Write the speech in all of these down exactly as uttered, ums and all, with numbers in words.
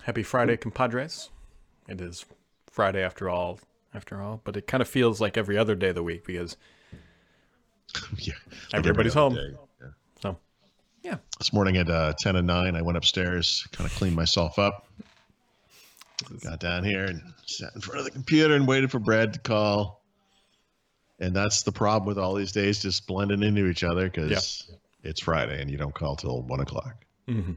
Happy Friday, compadres. It is Friday after all, after all, but it kind of feels like every other day of the week because yeah, like everybody's home. Yeah. So, yeah. This morning at uh, ten and nine, I went upstairs, kind of cleaned myself up, Is... got down here and sat in front of the computer and waited for Brad to call. And that's the problem with all these days, just blending into each other because yeah. it's Friday and you don't call till one o'clock. Mm-hmm.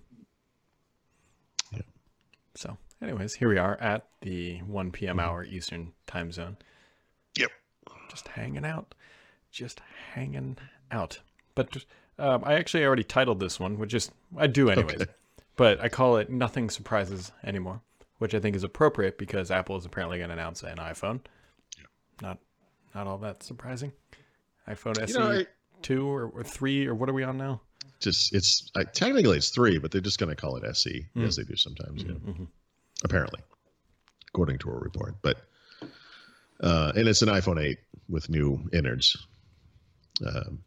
Yeah. So, anyways, here we are at the one p.m. hour Eastern time zone. Yep. Just hanging out. Just hanging out. But just, um, I actually already titled this one, which is, I do anyways. Okay. But I call it Nothing Surprises Anymore, which I think is appropriate because Apple is apparently going to announce an iPhone. Yeah. Not not all that surprising. iPhone S E you know, I, two or, or three, or what are we on now? Just, it's, I, technically it's three, but they're just going to call it S E, mm. as they do sometimes. Mm-hmm, yeah. mm-hmm. Apparently, according to a report. But uh, and it's an iPhone eight with new innards. Um,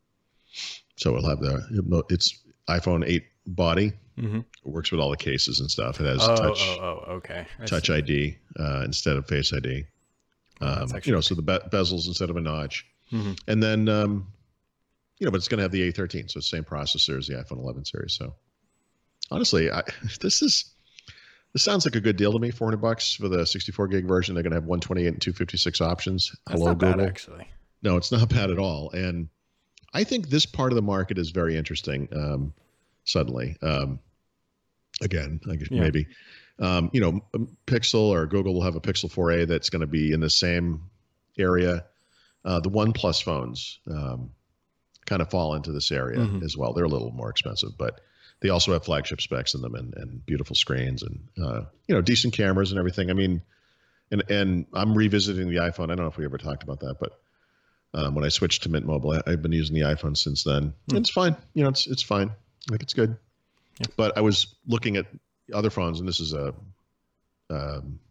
so we'll have the it's iPhone eight body. Mm-hmm. It works with all the cases and stuff. It has oh, touch, oh, oh, okay. I touch see. I D uh, instead of Face I D. Um, you know, so the be- bezels instead of a notch, mm-hmm. and then um, you know, but it's going to have the A thirteen, so it's the same processor as the iPhone eleven series. So honestly, I, this is. This sounds like a good deal to me. four hundred bucks for the sixty-four gig version. They're going to have one twenty-eight and two fifty-six options. That's Hello, not Google. bad, actually. No, it's not bad at all. And I think this part of the market is very interesting. Um, suddenly, um, again, I guess Yeah. maybe, um, you know, Pixel or Google will have a Pixel four A that's going to be in the same area. Uh, the OnePlus phones um, kind of fall into this area mm-hmm. as well. They're a little more expensive, but they also have flagship specs in them and, and beautiful screens and, uh, you know, decent cameras and everything. I mean, and, and I'm revisiting the iPhone. I don't know if we ever talked about that, but um, when I switched to Mint Mobile, I, I've been using the iPhone since then. Mm. It's fine. You know, it's, it's fine. I think it's good. Yeah. But I was looking at other phones, and this is a um,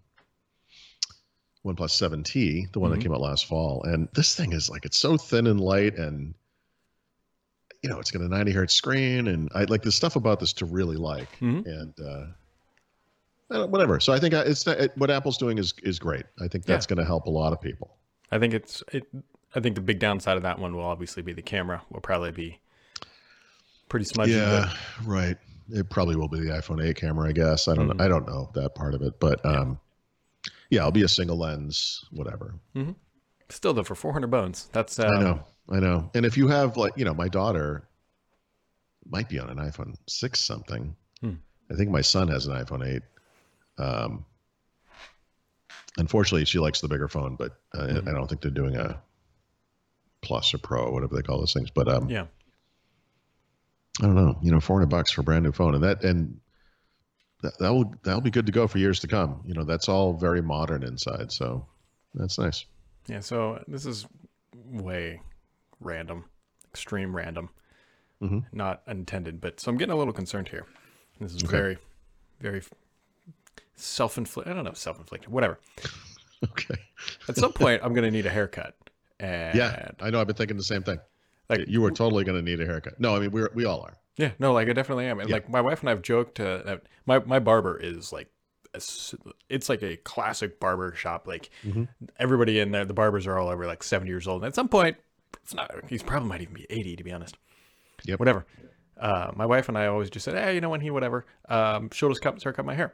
OnePlus seven T, the one mm-hmm. that came out last fall. And this thing is like, it's so thin and light and, you know, it's got a ninety hertz screen, and I like the stuff about this to really like, mm-hmm. and uh, whatever. So I think it's it, what Apple's doing is is great. I think that's yeah. going to help a lot of people. I think it's it. I think the big downside of that one will obviously be the camera. Will probably be pretty smudgy. Yeah, but... right. It probably will be the iPhone eight camera, I guess. I don't. Mm-hmm. I don't know that part of it, but um, yeah, it'll be a single lens, whatever. Mm-hmm. Still though, for four hundred bones, that's um, I know. I know. And if you have like, you know, my daughter might be on an iPhone six something. Hmm. I think my son has an iPhone eight. Um, unfortunately, she likes the bigger phone, but uh, mm-hmm. I don't think they're doing a Plus or Pro, whatever they call those things. But um, yeah, I don't know. You know, four hundred bucks for a brand new phone, and that and that that will that'll be good to go for years to come. You know, that's all very modern inside, so that's nice. Yeah. So this is way random, extreme random, mm-hmm. not intended, but so I'm getting a little concerned here. This is okay. very, very self-inflicted. I don't know, self-inflicted, whatever. Okay. At some point, I'm going to need a haircut. And yeah, I know. I've been thinking the same thing. Like you were totally going to need a haircut. No, I mean we we all are. Yeah, no, like I definitely am. And yeah. like my wife and I have joked. Uh, that my my barber is like, a, it's like a classic barber shop. Like mm-hmm. everybody in there, the barbers are all over like seventy years old. And at some point, it's not. He's probably might even be eighty, to be honest. Yep. Whatever. Uh, my wife and I always just said, hey, you know, when he whatever, um, she'll just cut, start cut my hair.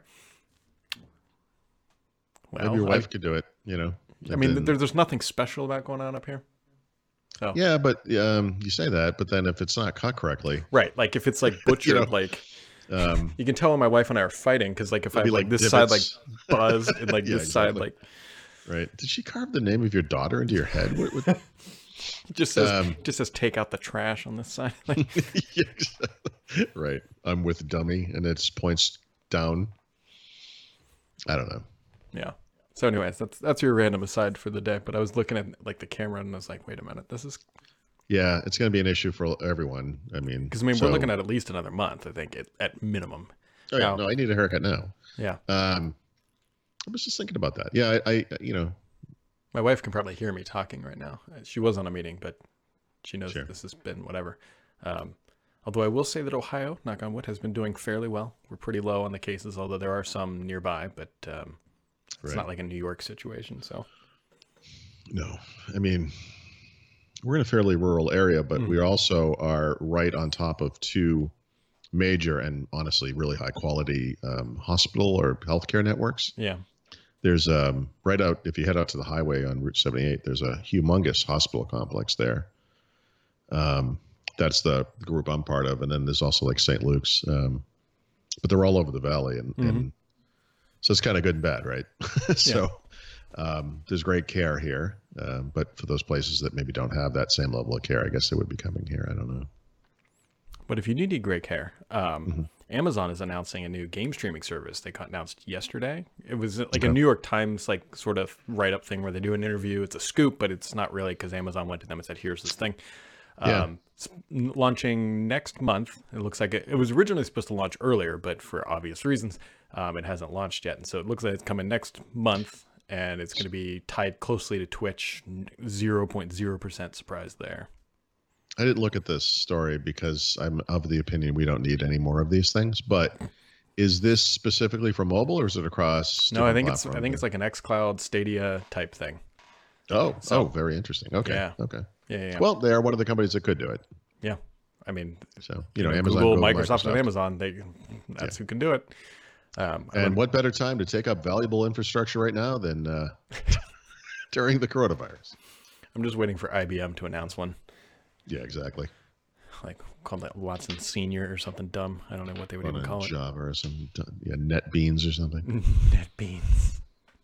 Well, maybe your wife I, could do it. You know. I mean, then, there, there's nothing special about going on up here. So. Yeah, but um, you say that, but then if it's not cut correctly, right? Like if it's like butchered, you know, like um, you can tell when my wife and I are fighting because like if I have like, like this divots. side like buzz and like yeah, this exactly. side like right. Did she carve the name of your daughter into your head? What, what... just says um, just says take out the trash on this side. Like... yeah, right. I'm with dummy, and it's points down. I don't know. Yeah. So anyways, that's that's your random aside for the day. But I was looking at like the camera and I was like, wait a minute, this is. Yeah, it's going to be an issue for everyone. I mean, because I mean, so... we're looking at at least another month, I think, at, at minimum. Oh yeah, now, no, I need a haircut now. Yeah. Um, I was just thinking about that. Yeah, I, I, you know, my wife can probably hear me talking right now. She was on a meeting, but she knows sure. that this has been whatever. Um, Although I will say that Ohio, knock on wood, has been doing fairly well. We're pretty low on the cases, although there are some nearby, but um, it's Right. not like a New York situation. So No, I mean, we're in a fairly rural area, but Mm. we also are right on top of two major and honestly really high quality um, hospital or healthcare networks. yeah, There's um, right out, if you head out to the highway on Route seventy-eight, there's a humongous hospital complex there. Um, that's the group I'm part of. And then there's also like Saint Luke's, um, but they're all over the valley. And, Mhm. and so it's kind of good and bad, right? so um, there's great care here. Um, but for those places that maybe don't have that same level of care, I guess they would be coming here. I don't know. but if you do need great care, um, Mhm. Amazon is announcing a new game streaming service. They announced yesterday. It was like Okay. a New York Times like sort of write up thing where they do an interview. It's a scoop, but it's not really because Amazon went to them and said, "Here's this thing." Yeah. Um, it's launching next month. It looks like it, it was originally supposed to launch earlier, but for obvious reasons, um, it hasn't launched yet. And so it looks like it's coming next month, and it's going to be tied closely to Twitch. zero point zero percent surprise there. I didn't look at this story because I'm of the opinion we don't need any more of these things. But is this specifically for mobile or is it across? No, I different think it's I platforms? think it's like an xCloud Stadia type thing. Oh, So- oh, very interesting. Okay, Yeah. okay. Yeah, yeah. yeah. Well, they are one of the companies that could do it. yeah. I mean, So you know, Amazon, Google, Google, Microsoft, and Amazon, they that's who can do it. Um, I And would- what better time to take up valuable infrastructure right now than uh, during the coronavirus? I'm just waiting for I B M to announce one, Yeah, exactly. like call that Watson Senior or something dumb. I don't know what they would On even a call it. Java or some yeah, NetBeans or something. NetBeans.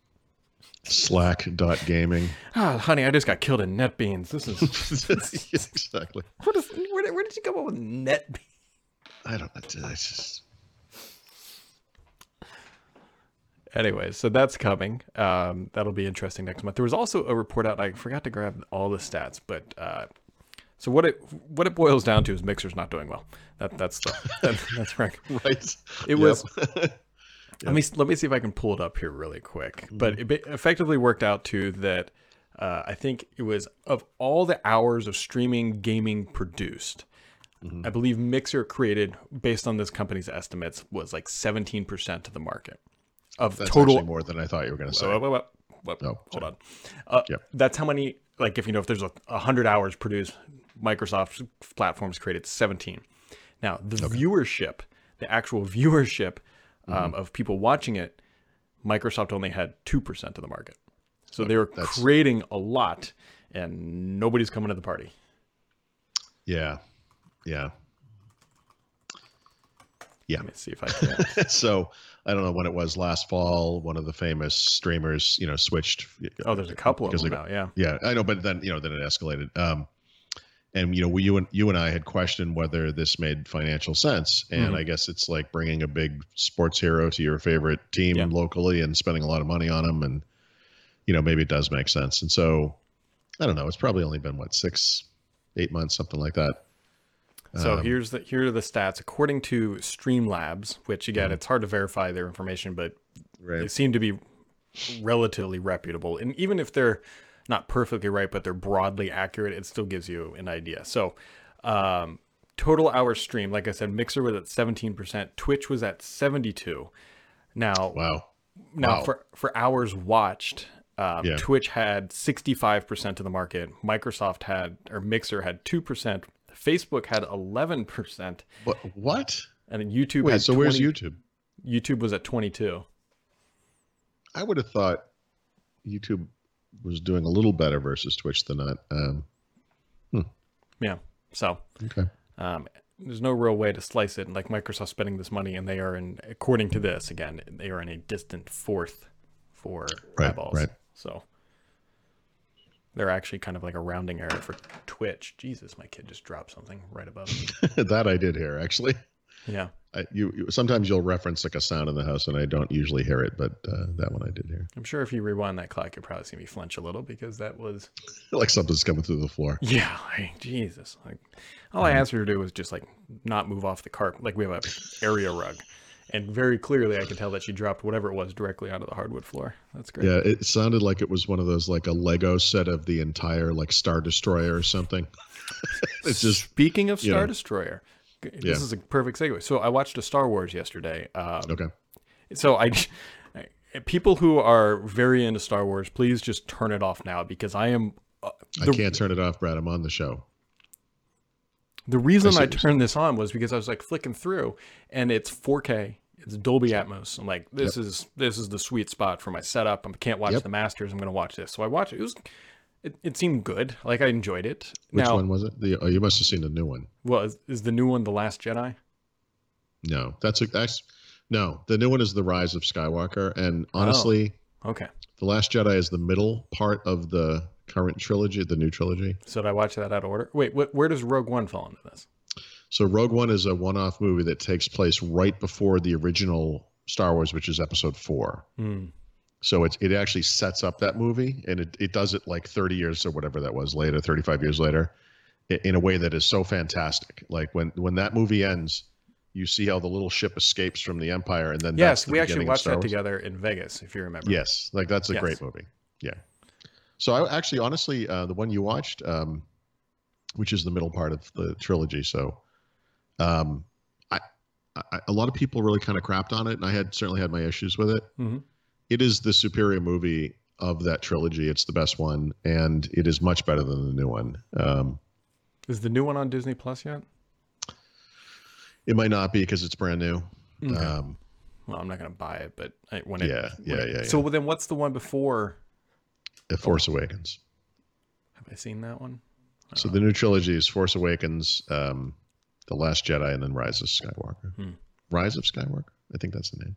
Slack dot gaming. Ah, honey, I just got killed in NetBeans. This is exactly. what is where, did- where did you come up with NetBeans? I don't know. I just Anyways, so that's coming. Um, that'll be interesting next month. There was also a report out. I forgot to grab all the stats, but uh, so what it what it boils down to is Mixer's not doing well. That that's the that, that's right. right. It Yep. was. Let me let me see if I can pull it up here really quick. But it ba- effectively worked out to that. Uh, I think it was of all the hours of streaming gaming produced, I believe Mixer created, based on this company's estimates, was like seventeen percent of the market of That's total. actually more than I thought you were going to say. Whoa, whoa, whoa, whoa, Oh, hold on. Uh, Yep. That's how many. Like if you know if there's a, a hundred hours produced, Microsoft's platforms created seventeen. Now the viewership, the actual viewership um, of people watching it, Microsoft only had two percent of the market. So they were That's- creating a lot, and nobody's coming to the party. Yeah. Yeah. Yeah. Let me see if I can. so I don't know when it was last fall. One of the famous streamers, you know, switched. Oh, there's a couple of Because them they now. Yeah. Yeah, I know, but then you know, then it escalated. Um, and you know, we, you and you and I had questioned whether this made financial sense, and Mhm. I guess it's like bringing a big sports hero to your favorite team Yeah. locally and spending a lot of money on them, and you know, maybe it does make sense. And so, I don't know. It's probably only been what six, eight months, something like that. So Um, here's the here are the stats according to Streamlabs, which again Mhm. it's hard to verify their information, but they Right. seem to be relatively reputable. And even if they're not perfectly right, but they're broadly accurate, it still gives you an idea. So um, total hours streamed, like I said, Mixer was at seventeen percent, Twitch was at seventy-two. Now, Wow. now wow. for for hours watched, um, Yeah. Twitch had sixty-five percent of the market. Microsoft had, or Mixer had two percent. Facebook had eleven percent, What? What? and then YouTube Wait. had So where's twenty YouTube? YouTube was at twenty-two. I would have thought YouTube was doing a little better versus Twitch than not. Um, Yeah. So okay. um, there's no real way to slice it. Like Microsoft spending this money, and they are in, according to this, again, they are in a distant fourth for Right, eyeballs. right. So they're actually kind of like a rounding error for Twitch. Jesus, my kid just dropped something right above me. That I did hear actually. Yeah. I, you, you sometimes you'll reference like a sound in the house, and I don't usually hear it, but uh, that one I did hear. I'm sure if you rewind that clock, you'll probably see me flinch a little because that was, Like something's coming through the floor. yeah, like, Jesus. Like, all I asked her to do was just like not move off the carpet. Like we have a area rug, and very clearly I could tell that she dropped whatever it was directly onto the hardwood floor. That's great. Yeah, it sounded like it was one of those like a Lego set of the entire like Star Destroyer or something. It's just Speaking of you Star know. Destroyer, this Yeah. is a perfect segue. So I watched a Star Wars yesterday. Um, Okay. So I, people who are very into Star Wars, please just turn it off now because I am. Uh, I the, can't turn it off, Brad. I'm on the show. The reason I see I, what you're turned this on was because I was like flicking through, and it's four K. It's Dolby Atmos. I'm like, this Yep. is this is the sweet spot for my setup. I can't watch Yep. the Masters. I'm going to watch this. So I watched it. It was, it, it seemed good. Like I enjoyed it. Which now, one was it? The oh, you must have seen the new one. well, is, is the new one The Last Jedi? No, that's a that's no. The new one is The Rise of Skywalker, and honestly, Okay. The Last Jedi is the middle part of the current trilogy, the new trilogy. So did I watch that out of order? Wait, wh- where does Rogue One fall into this? So Rogue One is a one-off movie that takes place right before the original Star Wars, which is Episode Four. Hmm. So it it actually sets up that movie, and it, it does it like thirty years or whatever that was later, thirty-five years later, i- in a way that is so fantastic. Like when when that movie ends, you see how the little ship escapes from the Empire, and then that's Yes, the we actually beginning of watched Star that Wars. together in Vegas, if you remember. Yes, like that's a Yes. great movie. Yeah. So I actually, honestly, uh, the one you watched, um, which is the middle part of the trilogy, so um, I, I a lot of people really kind of crapped on it, and I had certainly had my issues with it. hmm It is the superior movie of that trilogy. It's the best one, and it is much better than the new one. Um, Is the new one on Disney Plus yet? it might not be because it's brand new. Okay. Um, Well, I'm not going to buy it, but I, when it. Yeah, when yeah, it- yeah, So yeah. then what's the one before? The Force Awakens. Have I seen that one? So the new trilogy is Force Awakens, um, The Last Jedi, and then Rise of Skywalker. Hmm. Rise of Skywalker? I think that's the name.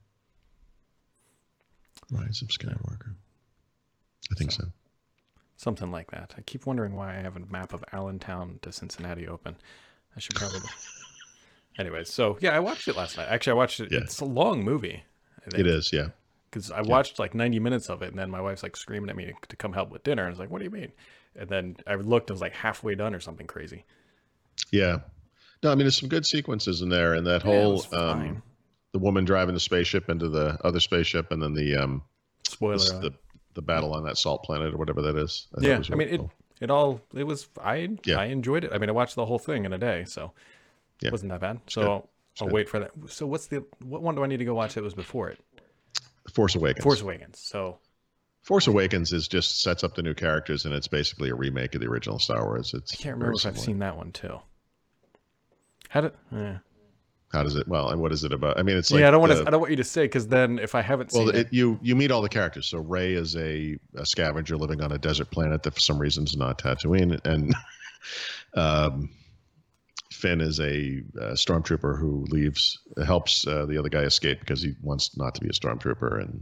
Rise of Skywalker. I think so. So- Something like that. I keep wondering why I have a map of Allentown to Cincinnati open. I should probably. Anyways, so yeah, I watched it last night. Actually, I watched it. Yeah. It's a long movie. It is, yeah. Because I watched like ninety minutes of it, and then my wife's like screaming at me to come help with dinner. And I was like, "What do you mean?" And then I looked, it was like halfway done or something crazy. Yeah. No, I mean, there's some good sequences in there, and that Yeah, it whole was fine. um, the woman driving the spaceship into the other spaceship, and then the um, Spoiler. the, alert. the the battle on that salt planet or whatever that is. I thought yeah, was I mean really it. cool. It all. It was. I. Yeah. I enjoyed it. I mean, I watched the whole thing in a day, so Yeah. it wasn't that bad. So good. I'll, I'll good. wait for that. So what's the? What one do I need to go watch that was before it? Force Awakens. Force Awakens. So Force Awakens is just sets up the new characters, and it's basically a remake of the original Star Wars. It's I can't very remember if I've similar. seen that one too. How did? Eh. How does it? Well, and what is it about? I mean, it's like yeah, I don't want the- to. I don't want you to say because then if I haven't seen Well, it, it, you you meet all the characters. So Rey is a, a scavenger living on a desert planet that for some reason is not Tatooine, and um, Finn is a, a stormtrooper who leaves helps uh, the other guy escape because he wants not to be a stormtrooper, and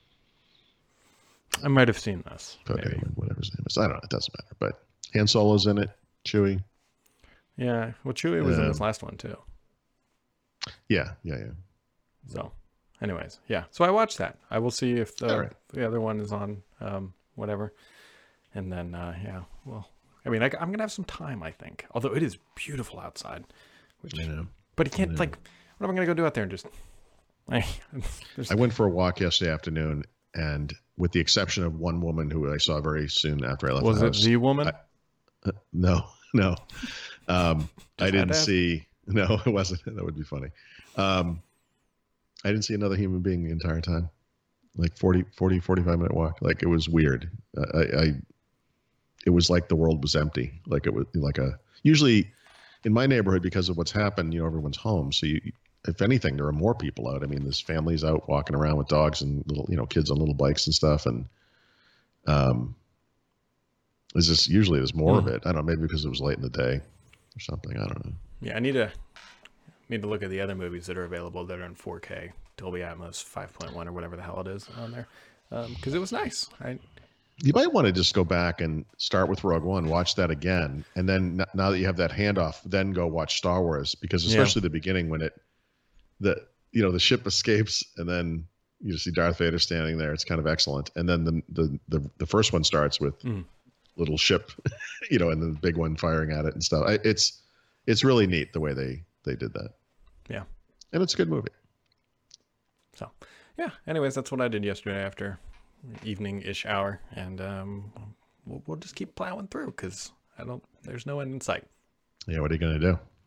I might have seen this. put Maybe. him in whatever his name is. I don't know. It doesn't matter. But Han Solo's in it. Chewie. Yeah. Well, Chewie was in Um, this last one too. Yeah, yeah, yeah. So, anyways, yeah. So I watched that. I will see if the, All right. the other one is on, um, whatever. And then, uh, yeah. Well, I mean, I, I'm gonna have some time, I think. Although it is beautiful outside, which. You know. But you can't Yeah. like. What am I gonna go do out there and just? I, there's, I went for a walk yesterday afternoon, and with the exception of one woman who I saw very soon after I left was the it house. the woman? I- No, no. Um, I had didn't to ask. see. No, it wasn't. That would be funny. Um, I didn't see another human being the entire time. Like forty, forty, forty-five minute walk. Like it was weird. I, I, it was like the world was empty. Like it was like a, usually in my neighborhood, because of what's happened, you know, everyone's home. So you, if anything, there are more people out. I mean, there's families out walking around with dogs and little, you know, kids on little bikes and stuff. And, um, there's just usually there's more of Hmm. it. I don't know, maybe because it was late in the day or something. I don't know. Yeah, I need to need to look at the other movies that are available that are in four K, Dolby Atmos five point one or whatever the hell it is on there, because it was nice. I, You might want to just go back and start with Rogue One, watch that again, and then n- now that you have that handoff, then go watch Star Wars, because Yeah. especially the beginning when it, the you know the ship escapes and then you see Darth Vader standing there. It's kind of excellent, and then the the the, the first one starts with Mm. little ship, you know, and then the big one firing at it and stuff. I, it's it's really neat the way they they did that. Yeah. And it's a good movie. So, yeah. Anyways, that's what I did yesterday after evening-ish hour, and um, we'll, we'll just keep plowing through because I don't. There's no end in sight. Yeah, what are you gonna do?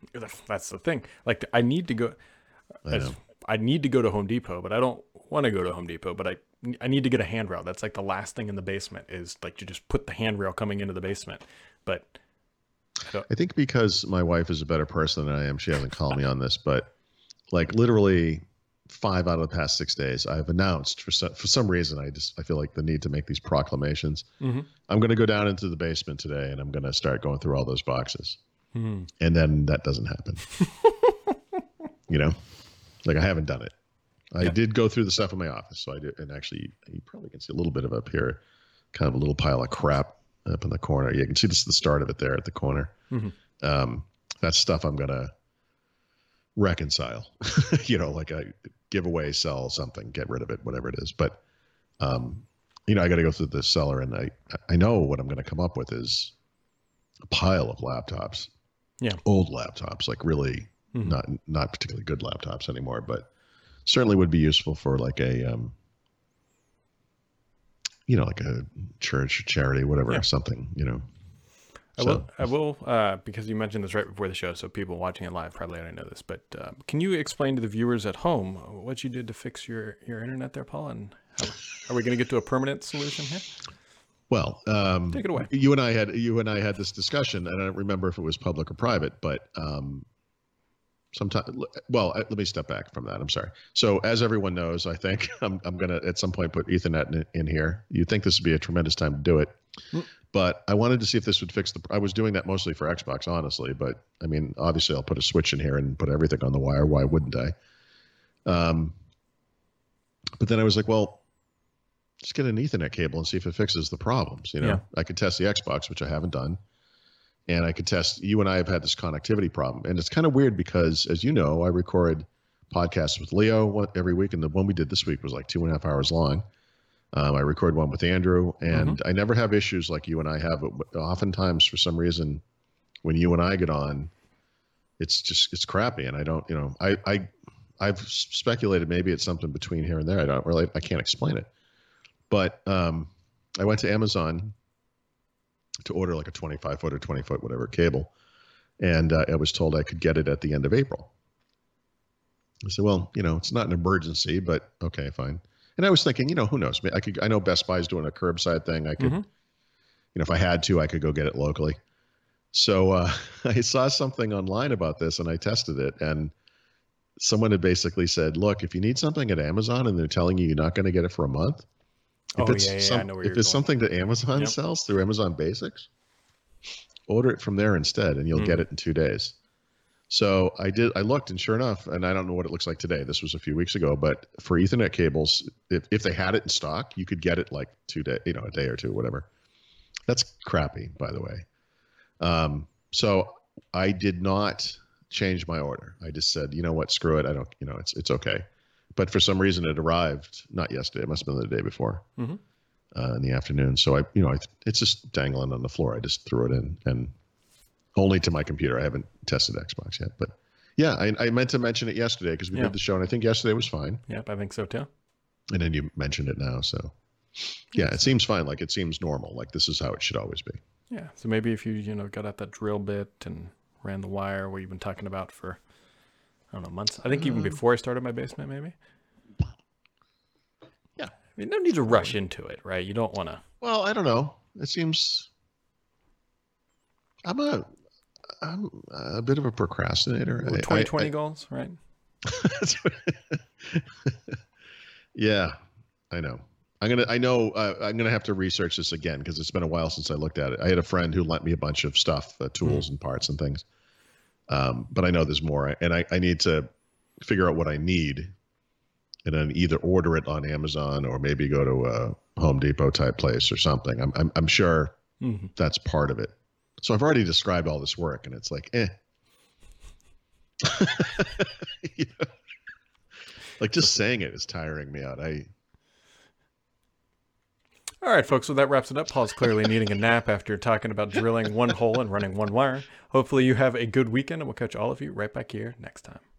That's the thing. Like I need to go. I know. I need to go to Home Depot, but I don't want to go to Home Depot. But I I need to get a handrail. That's like the last thing in the basement is like you just put the handrail coming into the basement. But I, I think because my wife is a better person than I am, she hasn't called me on this. But like literally five out of the past six days, I've announced for some, for some reason I just I feel like the need to make these proclamations. Mm-hmm. I'm going to go down into the basement today, and I'm going to start going through all those boxes. Mm-hmm. And then that doesn't happen. You know, like I haven't done it. I yeah. did go through the stuff in my office, so I did, and actually, you probably can see a little bit of up here, kind of a little pile of crap up in the corner. You can see this is the start of it there at the corner. Mm-hmm. Um, that's stuff I'm gonna reconcile. You know, like a give away, sell something, get rid of it, whatever it is. But um, you know, I got to go through the cellar, and I I know what I'm gonna come up with is a pile of laptops. Yeah, old laptops, like really. Mm-hmm. Not not particularly good laptops anymore, but certainly would be useful for like a, um, you know, like a church, charity, whatever, yeah. something, you know. I so. will, I will, uh, because you mentioned this right before the show, so people watching it live probably already know this. But uh, can you explain to the viewers at home what you did to fix your, your internet there, Paul? And how, are we going to get to a permanent solution here? Well, um, take it away. You and I had you and I had this discussion, and I don't remember if it was public or private, but. Um, Sometimes, well, let me step back from that. I'm sorry. So, as everyone knows, I think I'm I'm gonna at some point put Ethernet in, in here. You'd think this would be a tremendous time to do it, mm. but I wanted to see if this would fix the. I was doing that mostly for Xbox, honestly. But I mean, obviously, I'll put a switch in here and put everything on the wire. Why wouldn't I? Um. But then I was like, well, just get an Ethernet cable and see if it fixes the problems. You know, yeah. I could test the Xbox, which I haven't done. And I could test, you and I have had this connectivity problem. And it's kind of weird because, as you know, I record podcasts with Leo every week. And the one we did this week was like two and a half hours long. Um, I record one with Andrew. And mm-hmm. I never have issues like you and I have. But oftentimes, for some reason, when you and I get on, it's just, it's crappy. And I don't, you know, I, I, I've speculated maybe it's something between here and there. I don't really, I can't explain it. But um, I went to Amazon to order like a twenty-five foot or twenty foot, whatever cable. And uh, I was told I could get it at the end of April. I said, well, you know, it's not an emergency, but okay, fine. And I was thinking, you know, who knows? I could, I know Best Buy's doing a curbside thing. I could, mm-hmm. you know, if I had to, I could go get it locally. So uh, I saw something online about this and I tested it. And someone had basically said, look, if you need something at Amazon and they're telling you you're not going to get it for a month, If oh, it's, yeah, yeah, some, I know where if you're it's going. something that Amazon yep. sells through Amazon Basics, order it from there instead, and you'll mm. get it in two days. So I did. I looked, and sure enough, and I don't know what it looks like today. This was a few weeks ago, but for Ethernet cables, if, if they had it in stock, you could get it like two day, you know, a day or two, whatever. That's crappy, by the way. Um, so I did not change my order. I just said, you know what, screw it. I don't, you know, it's it's okay. But for some reason, it arrived not yesterday. It must have been the day before, mm-hmm. uh, in the afternoon. So I, you know, I, it's just dangling on the floor. I just threw it in, and only to my computer. I haven't tested Xbox yet, but yeah, I, I meant to mention it yesterday because we yeah. did the show, and I think yesterday was fine. Yep, I think so too. And then you mentioned it now, so yeah, it seems fine. Like it seems normal. Like this is how it should always be. Yeah. So maybe if you you know got out that drill bit and ran the wire, what you've been talking about for. I don't know, months. I think even before I started my basement, maybe. Yeah. I mean, no need to rush into it, right? You don't want to. Well, I don't know. It seems. I'm a, I'm a bit of a procrastinator. twenty twenty goals, right? Yeah, I know. I'm gonna. I know. Uh, I'm gonna have to research this again because it's been a while since I looked at it. I had a friend who lent me a bunch of stuff, uh, tools mm. and parts and things. Um, but I know there's more, and I, I need to figure out what I need, and then either order it on Amazon or maybe go to a Home Depot type place or something. I'm I'm, I'm sure mm-hmm. that's part of it. So I've already described all this work, and it's like, eh. You know? Like just saying it is tiring me out. I. All right, folks, so that wraps it up. Paul's clearly needing a nap after talking about drilling one hole and running one wire. Hopefully you have a good weekend, and we'll catch all of you right back here next time.